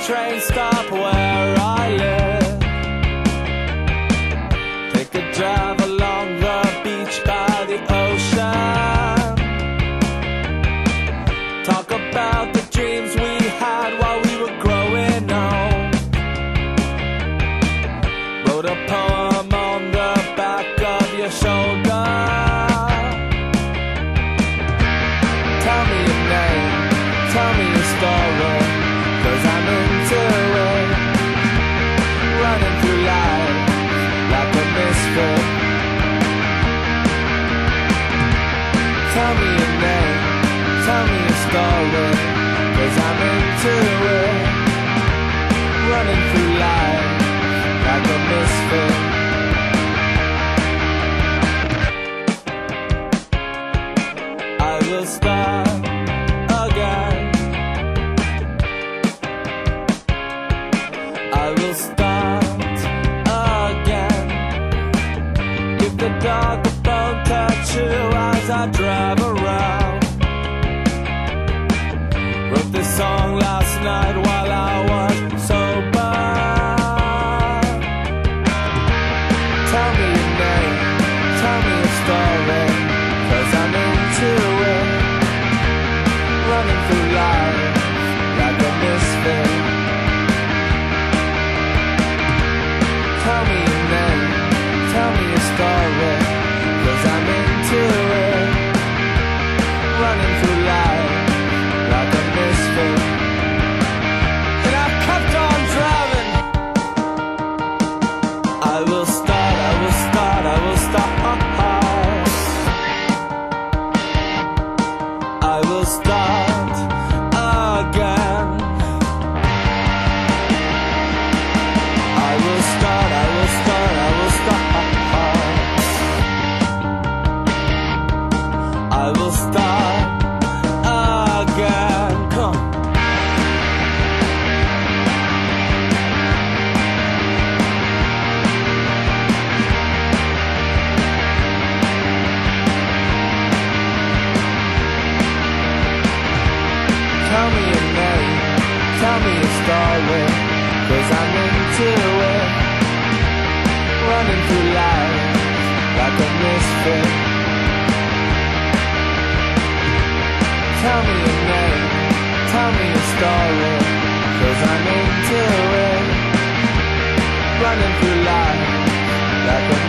train stop where I live. Take a drive along the beach by the ocean. Talk about the dreams we had while we were growing old. Wrote a poem on the back of your shoulder. Tell me your name, tell me your story, 'cause I'm into it. Running through life like a misfit. Tell me your name, tell me your story, 'cause I'm into it. Running through life like a misfit. I will start again. I will start again. If the dog a bone tattoo as I drive around. Wrote this song last night while I was sober. Tell me your name, tell me your story, 'cause I'm into it. Running through life like a misfit. Tell me your name, tell me your story, 'cause I'm into it. Running through life like a misfit. And I've kept on driving. I will start, I will start, I will start. I will start again. I will start, I will start, I will start. I will start again. Come. Tell me your name, tell me your story, 'cause I'm into it. Running through life like a misfit. Tell me your name, tell me your story, 'cause I'm into it. Running through life like a